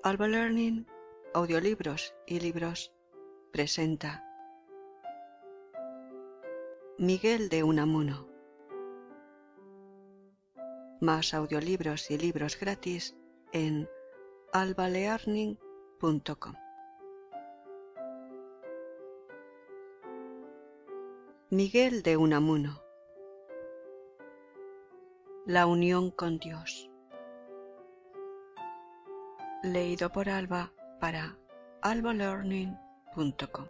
Alba Learning, audiolibros y libros, presenta Miguel de Unamuno. Más audiolibros y libros gratis en albalearning.com. Miguel de Unamuno. La unión con Dios. Leído por Alba para albalearning.com.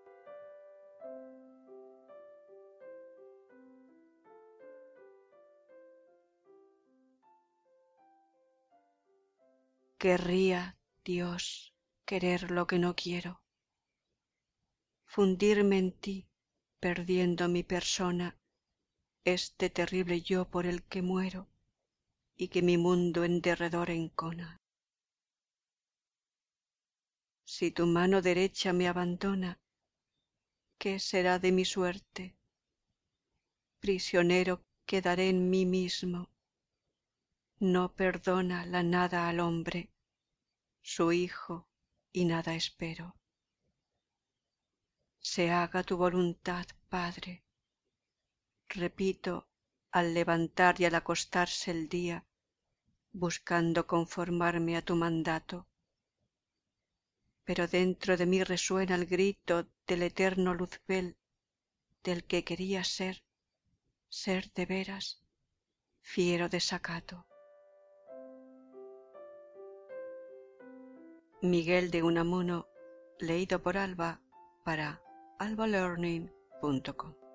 Querría, Dios, querer lo que no quiero, fundirme en ti, perdiendo mi persona, este terrible yo por el que muero y que mi mundo en derredor encona. Si tu mano derecha me abandona, ¿qué será de mi suerte? Prisionero quedaré en mí mismo. No perdona la nada al hombre, su hijo, y nada espero. Se haga tu voluntad, Padre. Repito, al levantar y al acostarse el día, buscando conformarme a tu mandato. Pero dentro de mí resuena el grito del eterno Luzbel, del que quería ser de veras, fiero desacato. Miguel de Unamuno, leído por Alba para albalearning.com.